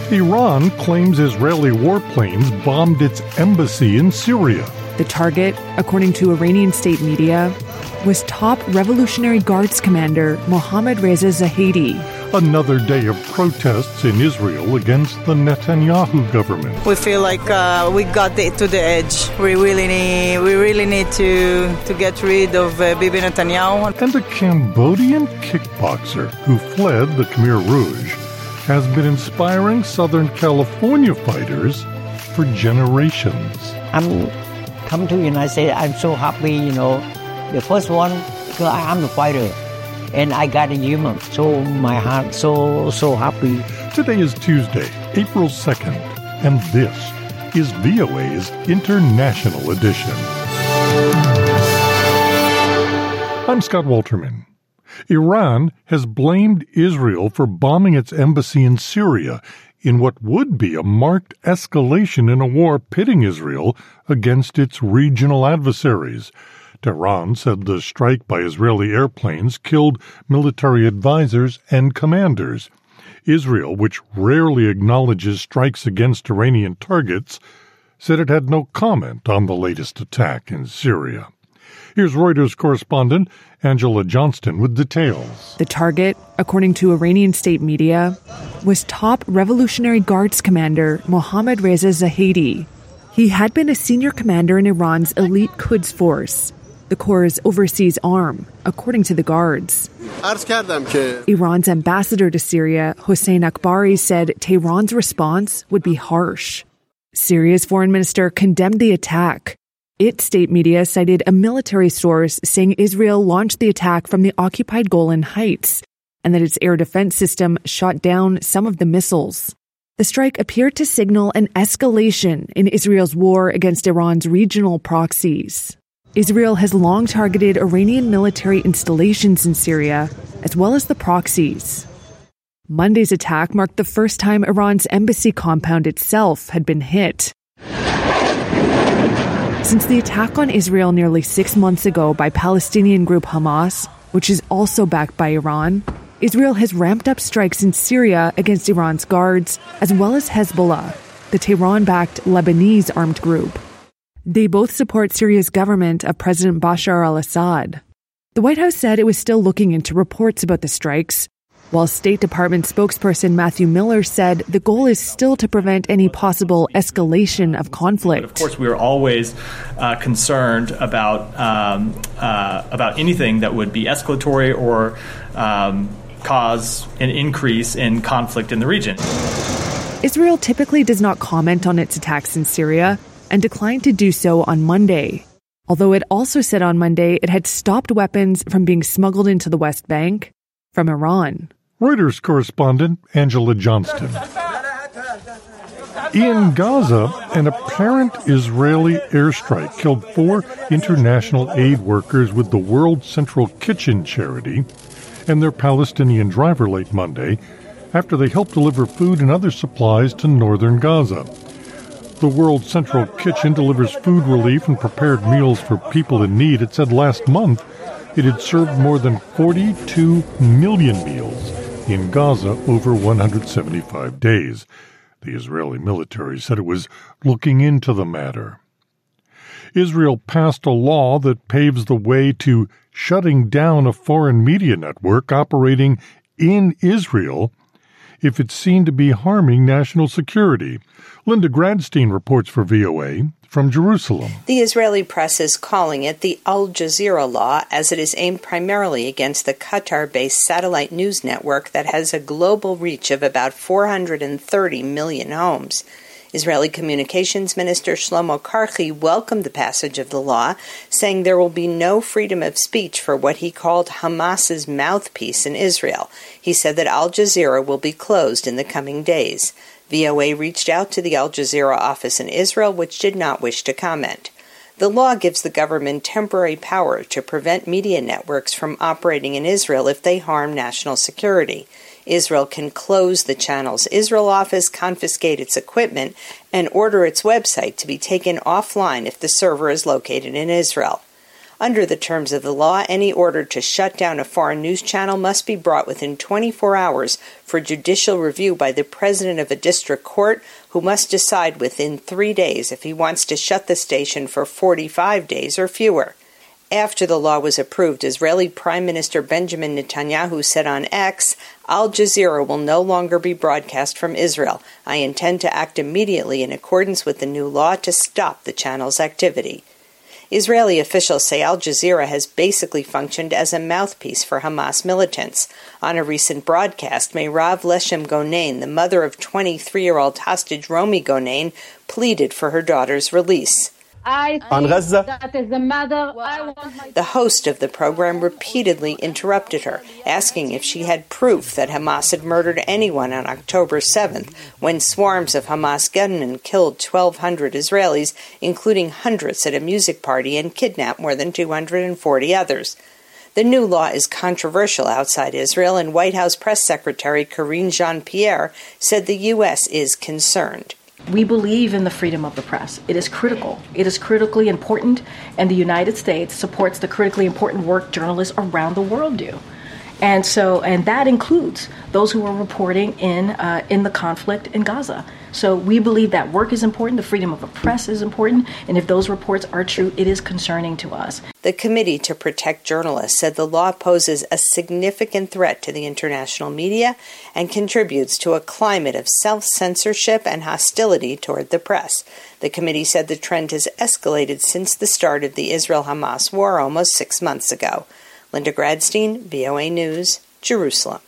Iran claims Israeli warplanes bombed its embassy in Syria. The target, according to Iranian state media, was top Revolutionary Guards commander Mohammad Reza Zahedi. Another day of protests in Israel against the Netanyahu government. We feel like we got to the edge. We really need to get rid of Bibi Netanyahu. And a Cambodian kickboxer who fled the Khmer Rouge has been inspiring Southern California fighters for generations. I'm come to United States. I'm so happy, The first one, because I'm a fighter. And I got a human, so my heart so happy. Today is Tuesday, April 2nd, and this is VOA's International Edition. I'm Scott Walterman. Iran has blamed Israel for bombing its embassy in Syria in what would be a marked escalation in a war pitting Israel against its regional adversaries. Tehran said the strike by Israeli airplanes killed military advisors and commanders. Israel, which rarely acknowledges strikes against Iranian targets, said it had no comment on the latest attack in Syria. Here's Reuters correspondent Angela Johnston with details. The target, according to Iranian state media, was top Revolutionary Guards commander Mohammad Reza Zahedi. He had been a senior commander in Iran's elite Quds force, the Corps' overseas arm, according to the Guards. Iran's ambassador to Syria, Hossein Akbari, said Tehran's response would be harsh. Syria's foreign minister condemned the attack. Its state media cited a military source saying Israel launched the attack from the occupied Golan Heights and that its air defense system shot down some of the missiles. The strike appeared to signal an escalation in Israel's war against Iran's regional proxies. Israel has long targeted Iranian military installations in Syria, as well as the proxies. Monday's attack marked the first time Iran's embassy compound itself had been hit. Since the attack on Israel nearly 6 months ago by Palestinian group Hamas, which is also backed by Iran, Israel has ramped up strikes in Syria against Iran's guards, as well as Hezbollah, the Tehran-backed Lebanese armed group. They both support Syria's government of President Bashar al-Assad. The White House said it was still looking into reports about the strikes, while State Department spokesperson Matthew Miller said the goal is still to prevent any possible escalation of conflict. But of course, we are always concerned about anything that would be escalatory or cause an increase in conflict in the region. Israel typically does not comment on its attacks in Syria and declined to do so on Monday, although it also said on Monday it had stopped weapons from being smuggled into the West Bank from Iran. Reuters correspondent Angela Johnston. In Gaza, an apparent Israeli airstrike killed 4 international aid workers with the World Central Kitchen charity and their Palestinian driver late Monday after they helped deliver food and other supplies to northern Gaza. The World Central Kitchen delivers food relief and prepared meals for people in need. It said last month it had served more than 42 million meals in Gaza over 175 days. The Israeli military said it was looking into the matter. Israel passed a law that paves the way to shutting down a foreign media network operating in Israel if it's seen to be harming national security. Linda Gradstein reports for VOA from Jerusalem. The Israeli press is calling it the Al Jazeera law, as it is aimed primarily against the Qatar-based satellite news network that has a global reach of about 430 million homes. Israeli Communications Minister Shlomo Karhi welcomed the passage of the law, saying there will be no freedom of speech for what he called Hamas's mouthpiece in Israel. He said that Al Jazeera will be closed in the coming days. VOA reached out to the Al Jazeera office in Israel, which did not wish to comment. The law gives the government temporary power to prevent media networks from operating in Israel if they harm national security. Israel can close the channel's Israel office, confiscate its equipment, and order its website to be taken offline if the server is located in Israel. Under the terms of the law, any order to shut down a foreign news channel must be brought within 24 hours for judicial review by the president of a district court, who must decide within 3 days if he wants to shut the station for 45 days or fewer. After the law was approved, Israeli Prime Minister Benjamin Netanyahu said on X, "Al Jazeera will no longer be broadcast from Israel. I intend to act immediately in accordance with the new law to stop the channel's activity." Israeli officials say Al Jazeera has basically functioned as a mouthpiece for Hamas militants. On a recent broadcast, Meirav Leshem Gonein, the mother of 23-year-old hostage Romi Gonein, pleaded for her daughter's release. That is the mother. The host of the program repeatedly interrupted her, asking if she had proof that Hamas had murdered anyone on October 7th, when swarms of Hamas gunmen killed 1,200 Israelis, including hundreds at a music party, and kidnapped more than 240 others. The new law is controversial outside Israel, and White House Press Secretary Karine Jean-Pierre said the U.S. is concerned. We believe in the freedom of the press. It is critical. It is critically important, and the United States supports the critically important work journalists around the world do. And that includes those who are reporting in the conflict in Gaza. So we believe that work is important, the freedom of the press is important, and if those reports are true, it is concerning to us. The Committee to Protect Journalists said the law poses a significant threat to the international media and contributes to a climate of self-censorship and hostility toward the press. The committee said the trend has escalated since the start of the Israel-Hamas war almost 6 months ago. Linda Gradstein, VOA News, Jerusalem.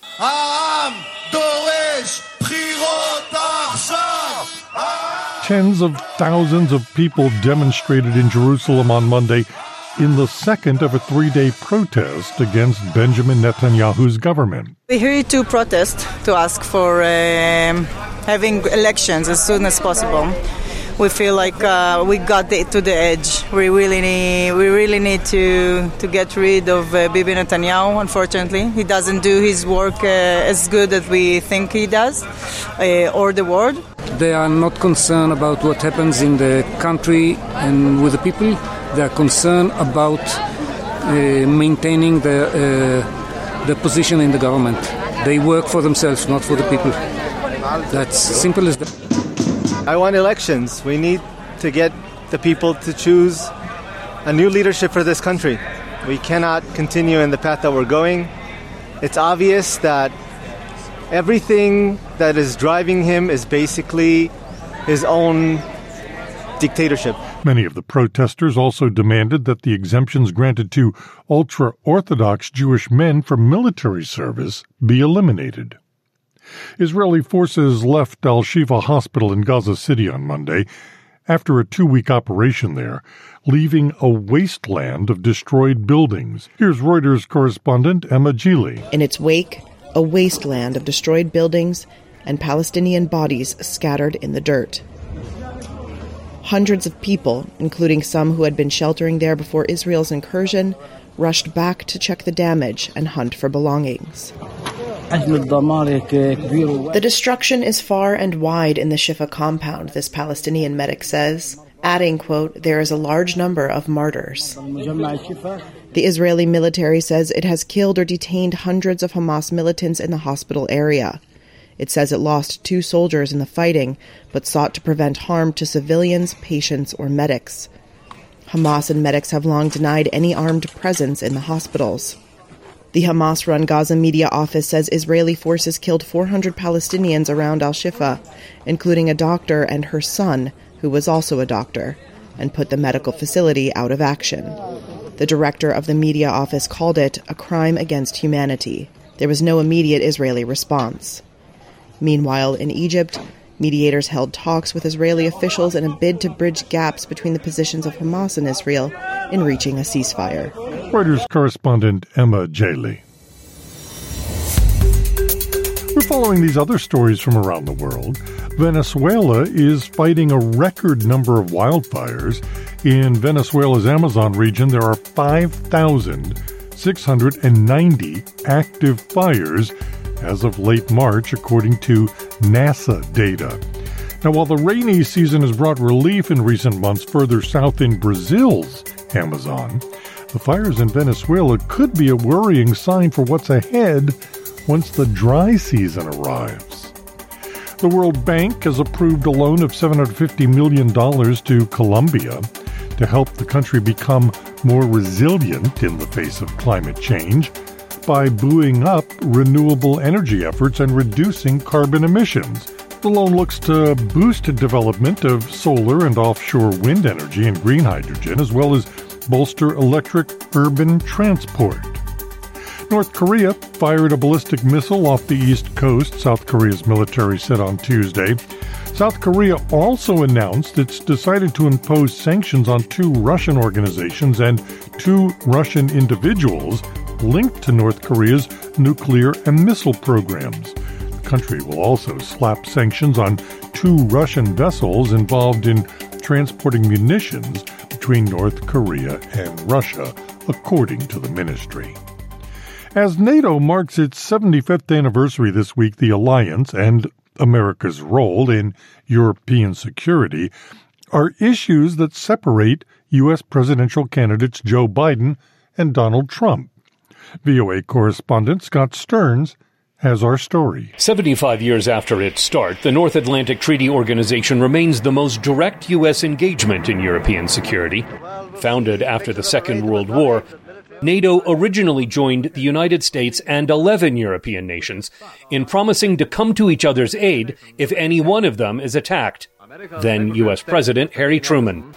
Tens of thousands of people demonstrated in Jerusalem on Monday in the second of a 3-day protest against Benjamin Netanyahu's government. We're here to protest, to ask for having elections as soon as possible. We feel like we got to the edge. We really need to get rid of Bibi Netanyahu. Unfortunately, he doesn't do his work as good as we think he does, or the world. They are not concerned about what happens in the country and with the people. They are concerned about maintaining the position in the government. They work for themselves, not for the people. That's simple as that. I want elections. We need to get the people to choose a new leadership for this country. We cannot continue in the path that we're going. It's obvious that everything that is driving him is basically his own dictatorship. Many of the protesters also demanded that the exemptions granted to ultra-Orthodox Jewish men for military service be eliminated. Israeli forces left Al-Shifa Hospital in Gaza City on Monday after a 2-week operation there, leaving a wasteland of destroyed buildings. Here's Reuters correspondent Emma Gili. In its wake, a wasteland of destroyed buildings and Palestinian bodies scattered in the dirt. Hundreds of people, including some who had been sheltering there before Israel's incursion, rushed back to check the damage and hunt for belongings. The destruction is far and wide in the Shifa compound, this Palestinian medic says, adding, quote, there is a large number of martyrs. The Israeli military says it has killed or detained hundreds of Hamas militants in the hospital area. It says it lost 2 soldiers in the fighting, but sought to prevent harm to civilians, patients, or medics. Hamas and medics have long denied any armed presence in the hospitals. The Hamas-run Gaza media office says Israeli forces killed 400 Palestinians around Al-Shifa, including a doctor and her son, who was also a doctor, and put the medical facility out of action. The director of the media office called it a crime against humanity. There was no immediate Israeli response. Meanwhile, in Egypt, mediators held talks with Israeli officials in a bid to bridge gaps between the positions of Hamas and Israel in reaching a ceasefire. Reuters correspondent Emma Gili. We're following these other stories from around the world. Venezuela is fighting a record number of wildfires. In Venezuela's Amazon region, there are 5,690 active fires as of late March, according to NASA data. Now, while the rainy season has brought relief in recent months further south in Brazil's Amazon, The fires in Venezuela could be a worrying sign for what's ahead once the dry season arrives. The World Bank has approved a loan of $750 million to Colombia to help the country become more resilient in the face of climate change by buoying up renewable energy efforts and reducing carbon emissions. The loan looks to boost development of solar and offshore wind energy and green hydrogen, as well as bolster electric urban transport. North Korea fired a ballistic missile off the east coast, South Korea's military said on Tuesday. South Korea also announced it's decided to impose sanctions on 2 Russian organizations and 2 Russian individuals linked to North Korea's nuclear and missile programs. The country will also slap sanctions on 2 Russian vessels involved in transporting munitions between North Korea and Russia, according to the ministry. As NATO marks its 75th anniversary this week, the alliance and America's role in European security are issues that separate U.S. presidential candidates Joe Biden and Donald Trump. VOA correspondent Scott Stearns has our story. 75 years after its start, the North Atlantic Treaty Organization remains the most direct U.S. engagement in European security. Founded after the Second World War, NATO originally joined the United States and 11 European nations in promising to come to each other's aid if any one of them is attacked. Then U.S. President Harry Truman.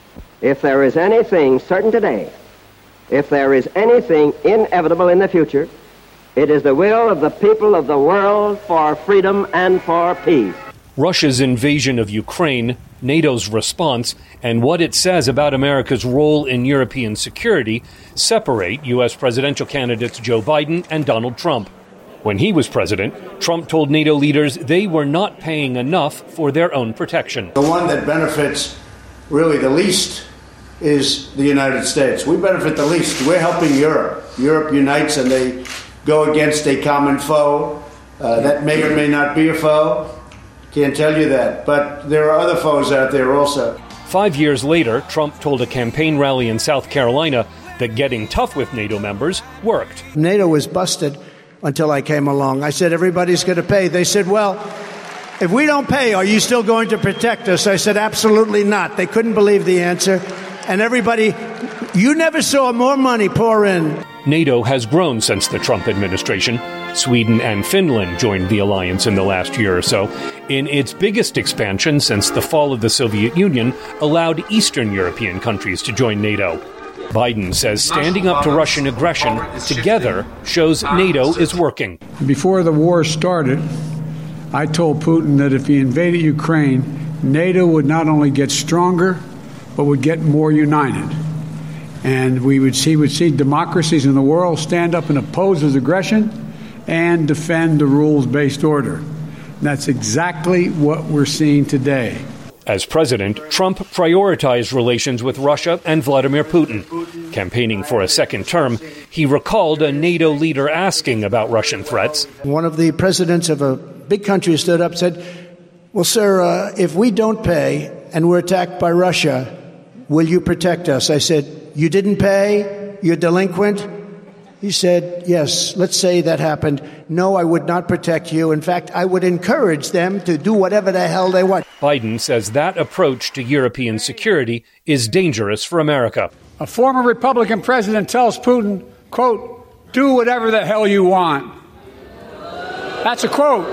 If there is anything certain today, if there is anything inevitable in the future, it is the will of the people of the world for freedom and for peace. Russia's invasion of Ukraine, NATO's response, and what it says about America's role in European security separate U.S. presidential candidates Joe Biden and Donald Trump. When he was president, Trump told NATO leaders they were not paying enough for their own protection. The one that benefits really the least is the United States. We benefit the least. We're helping Europe. Europe unites and they go against a common foe. That may or may not be a foe. Can't tell you that. But there are other foes out there also. 5 years later, Trump told a campaign rally in South Carolina that getting tough with NATO members worked. NATO was busted until I came along. I said, everybody's going to pay. They said, well, if we don't pay, are you still going to protect us? I said, absolutely not. They couldn't believe the answer. And everybody, you never saw more money pour in. NATO has grown since the Trump administration. Sweden and Finland joined the alliance in the last year or so, in its biggest expansion since the fall of the Soviet Union allowed Eastern European countries to join NATO. Biden says standing up to Russian aggression together shows NATO is working. Before the war started, I told Putin that if he invaded Ukraine, NATO would not only get stronger, but would get more united. And he would see democracies in the world stand up and oppose his aggression and defend the rules-based order. And that's exactly what we're seeing today. As president, Trump prioritized relations with Russia and Vladimir Putin. Campaigning for a second term, he recalled a NATO leader asking about Russian threats. One of the presidents of a big country stood up and said, well, sir, if we don't pay and we're attacked by Russia, will you protect us? I said, you didn't pay? You're delinquent? He said, yes, let's say that happened. No, I would not protect you. In fact, I would encourage them to do whatever the hell they want. Biden says that approach to European security is dangerous for America. A former Republican president tells Putin, quote, do whatever the hell you want. That's a quote.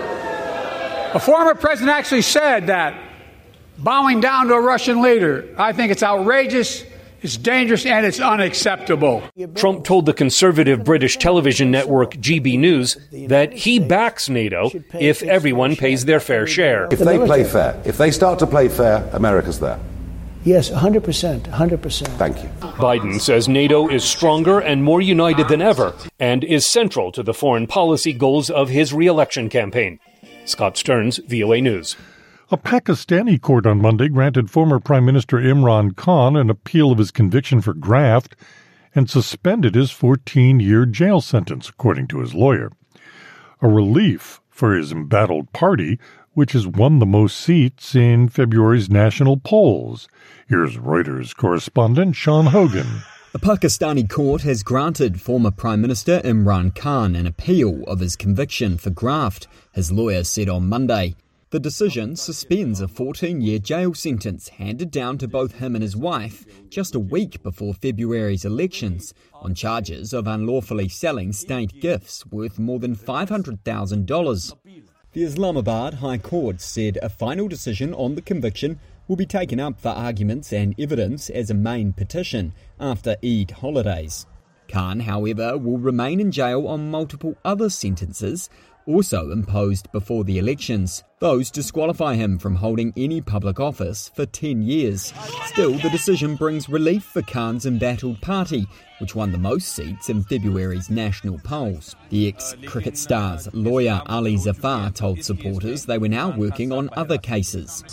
A former president actually said that, bowing down to a Russian leader. I think it's outrageous. It's dangerous and it's unacceptable. Trump told the conservative British television network GB News that he backs NATO if everyone pays their fair share. If they play fair, if they start to play fair, America's there. Yes, 100%, 100%. Thank you. Biden says NATO is stronger and more united than ever and is central to the foreign policy goals of his re-election campaign. Scott Stearns, VOA News. A Pakistani court on Monday granted former Prime Minister Imran Khan an appeal of his conviction for graft and suspended his 14-year jail sentence, according to his lawyer. A relief for his embattled party, which has won the most seats in February's national polls. Here's Reuters correspondent Sean Hogan. A Pakistani court has granted former Prime Minister Imran Khan an appeal of his conviction for graft, his lawyer said on Monday. The decision suspends a 14-year jail sentence handed down to both him and his wife just a week before February's elections on charges of unlawfully selling state gifts worth more than $500,000. The Islamabad High Court said a final decision on the conviction will be taken up for arguments and evidence as a main petition after Eid holidays. Khan, however, will remain in jail on multiple other sentences also imposed before the elections. Those disqualify him from holding any public office for 10 years. Still, the decision brings relief for Khan's embattled party, which won the most seats in February's national polls. The ex-cricket star's lawyer Ali Zafar told supporters they were now working on other cases.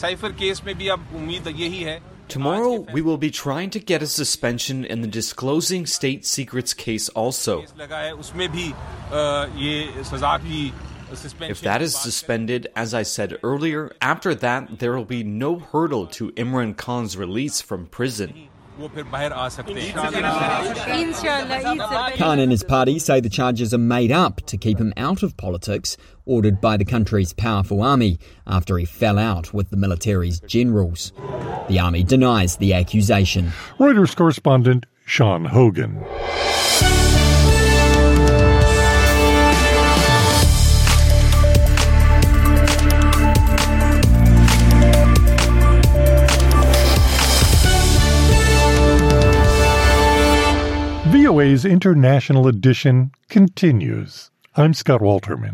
Tomorrow, we will be trying to get a suspension in the disclosing state secrets case also. If that is suspended, as I said earlier, after that, there will be no hurdle to Imran Khan's release from prison. Khan and his party say the charges are made up to keep him out of politics, ordered by the country's powerful army after he fell out with the military's generals. The army denies the accusation. Reuters correspondent Sean Hogan. VOA's International Edition continues. I'm Scott Walterman.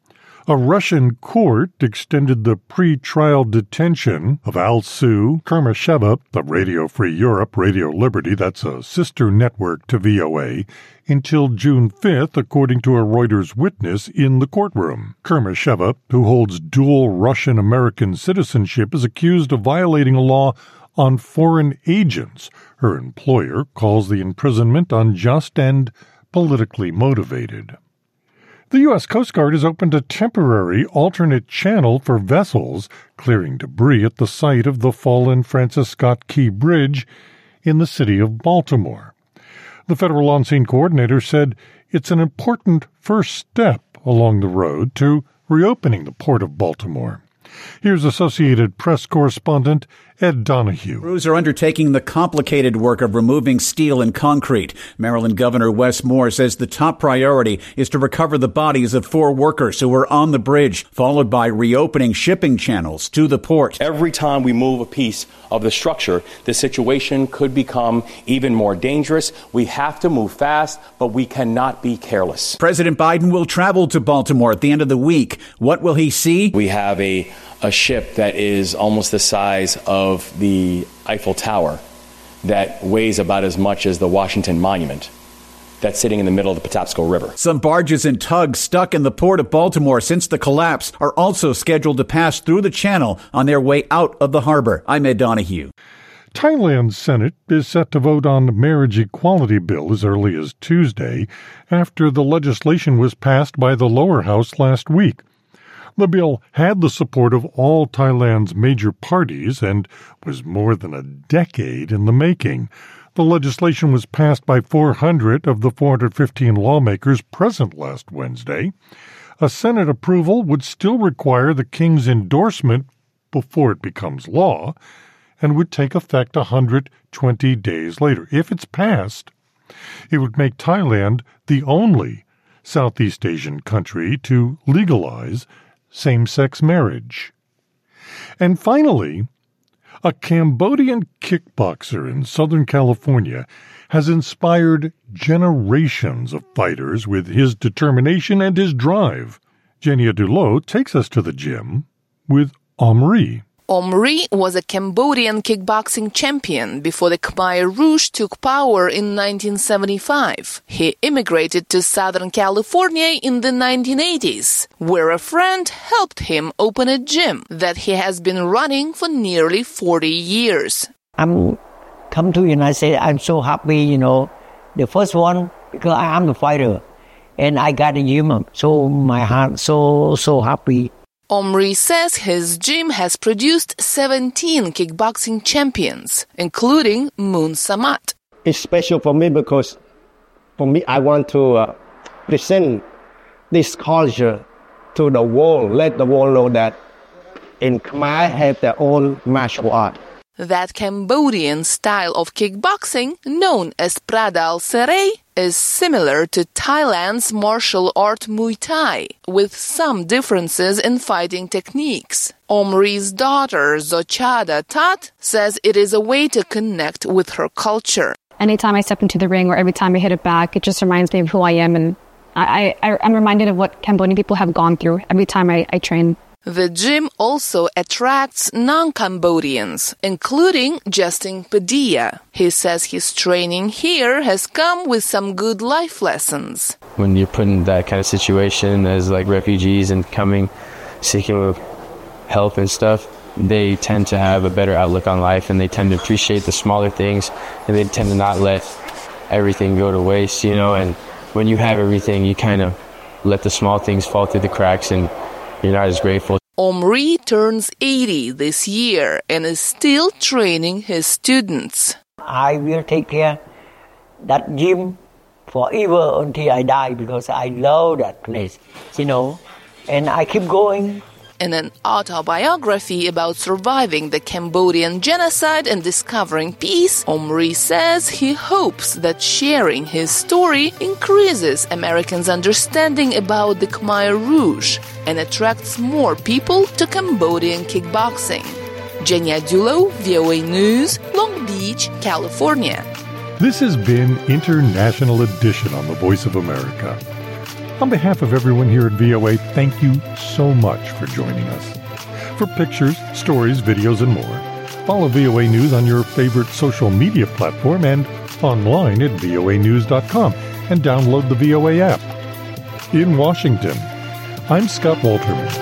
A Russian court extended the pre-trial detention of Alsu Kurmasheva of Radio Free Europe, Radio Liberty, that's a sister network to VOA, until June 5th, according to a Reuters witness in the courtroom. Kurmasheva, who holds dual Russian-American citizenship, is accused of violating a law on foreign agents. Her employer calls the imprisonment unjust and politically motivated. The U.S. Coast Guard has opened a temporary alternate channel for vessels clearing debris at the site of the fallen Francis Scott Key Bridge in the city of Baltimore. The federal on-scene coordinator said it's an important first step along the road to reopening the port of Baltimore. Here's Associated Press correspondent Ed Donahue. Crews are undertaking the complicated work of removing steel and concrete. Maryland Governor Wes Moore says the top priority is to recover the bodies of 4 workers who were on the bridge, followed by reopening shipping channels to the port. Every time we move a piece of the structure, the situation could become even more dangerous. We have to move fast, but we cannot be careless. President Biden will travel to Baltimore at the end of the week. What will he see? We have a ship that is almost the size of the Eiffel Tower, that weighs about as much as the Washington Monument, that's sitting in the middle of the Patapsco River. Some barges and tugs stuck in the port of Baltimore since the collapse are also scheduled to pass through the channel on their way out of the harbor. I'm Ed Donahue. Thailand's Senate is set to vote on the marriage equality bill as early as Tuesday, after the legislation was passed by the lower house last week. The bill had the support of all Thailand's major parties and was more than a decade in the making. The legislation was passed by 400 of the 415 lawmakers present last Wednesday. A Senate approval would still require the King's endorsement before it becomes law and would take effect 120 days later. If it's passed, it would make Thailand the only Southeast Asian country to legalize same-sex marriage. And finally, a Cambodian kickboxer in Southern California has inspired generations of fighters with his determination and his drive. Genia Dulot takes us to the gym with Omri. Omri was a Cambodian kickboxing champion before the Khmer Rouge took power in 1975. He immigrated to Southern California in the 1980s, where a friend helped him open a gym that he has been running for nearly 40 years. I'm come to United States, I'm so happy, The first one, because I'm the fighter, and I got a gym, so my heart so happy. Omri says his gym has produced 17 kickboxing champions, including Moon Samat. it's special for me because for me, I want to present this culture to the world, let the world know that in Khmer have their own martial art. That Cambodian style of kickboxing, known as Pradal Serai, is similar to Thailand's martial art Muay Thai, with some differences in fighting techniques. Omri's daughter, Zochada Tat, says it is a way to connect with her culture. Anytime I step into the ring or every time I hit it back, it just reminds me of who I am, and I'm reminded of what Cambodian people have gone through every time I train. The gym also attracts non-Cambodians, including Justin Padilla. He says his training here has come with some good life lessons. When you're put in that kind of situation as like refugees and seeking help and stuff, they tend to have a better outlook on life, and they tend to appreciate the smaller things, and they tend to not let everything go to waste, and when you have everything, you kind of let the small things fall through the cracks, and you're not as grateful. Omri turns 80 this year and is still training his students. I will take care that gym forever until I die because I love that place, and I keep going. In an autobiography about surviving the Cambodian genocide and discovering peace, Omri says he hopes that sharing his story increases Americans' understanding about the Khmer Rouge and attracts more people to Cambodian kickboxing. Jenya Dulo, VOA News, Long Beach, California. This has been International Edition on the Voice of America. On behalf of everyone here at VOA, thank you so much for joining us. For pictures, stories, videos, and more, follow VOA News on your favorite social media platform and online at voanews.com and download the VOA app. In Washington, I'm Scott Walterman.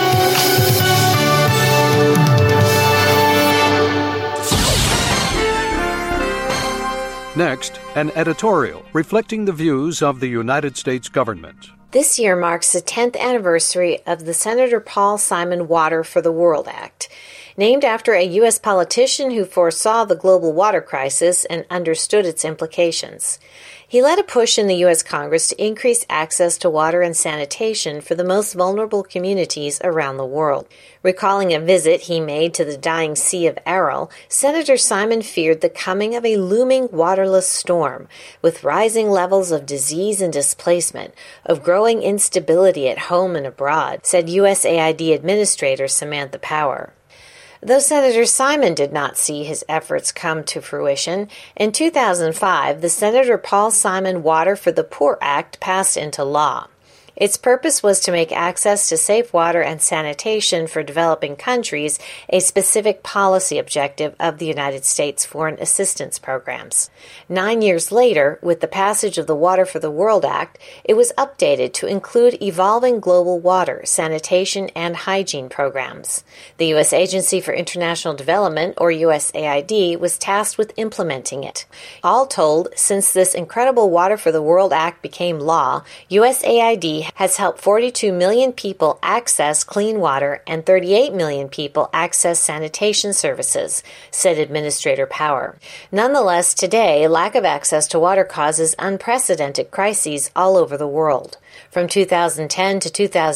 Next, an editorial reflecting the views of the United States government. This year marks the 10th anniversary of the Senator Paul Simon Water for the World Act, named after a U.S. politician who foresaw the global water crisis and understood its implications. He led a push in the U.S. Congress to increase access to water and sanitation for the most vulnerable communities around the world. Recalling a visit he made to the dying Sea of Aral, Senator Simon feared the coming of a looming waterless storm, with rising levels of disease and displacement, of growing instability at home and abroad, said USAID Administrator Samantha Power. Though Senator Simon did not see his efforts come to fruition, in 2005, the Senator Paul Simon Water for the Poor Act passed into law. Its purpose was to make access to safe water and sanitation for developing countries a specific policy objective of the United States foreign assistance programs. 9 years later, with the passage of the Water for the World Act, it was updated to include evolving global water, sanitation, and hygiene programs. The U.S. Agency for International Development, or USAID, was tasked with implementing it. All told, since this incredible Water for the World Act became law, USAID has helped 42 million people access clean water and 38 million people access sanitation services, said Administrator Power. Nonetheless, today, lack of access to water causes unprecedented crises all over the world. From 2010 to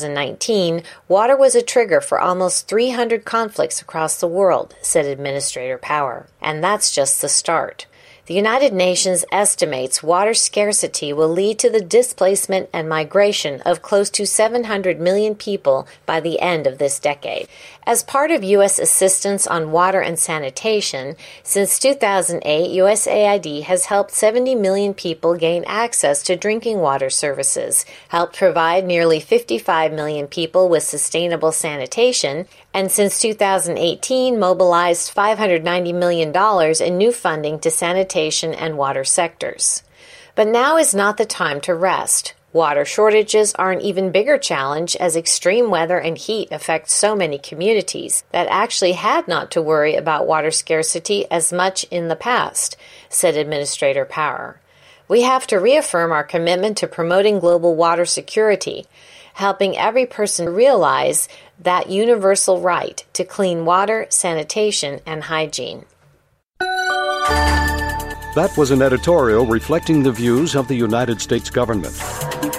2019, water was a trigger for almost 300 conflicts across the world, said Administrator Power. And that's just the start. The United Nations estimates water scarcity will lead to the displacement and migration of close to 700 million people by the end of this decade. As part of U.S. assistance on water and sanitation, since 2008, USAID has helped 70 million people gain access to drinking water services, helped provide nearly 55 million people with sustainable sanitation, and since 2018 mobilized $590 million in new funding to sanitation and water sectors. But now is not the time to rest. Water shortages are an even bigger challenge as extreme weather and heat affect so many communities that actually had not to worry about water scarcity as much in the past, said Administrator Power. We have to reaffirm our commitment to promoting global water security, helping every person realize that universal right to clean water, sanitation, and hygiene. That was an editorial reflecting the views of the United States government.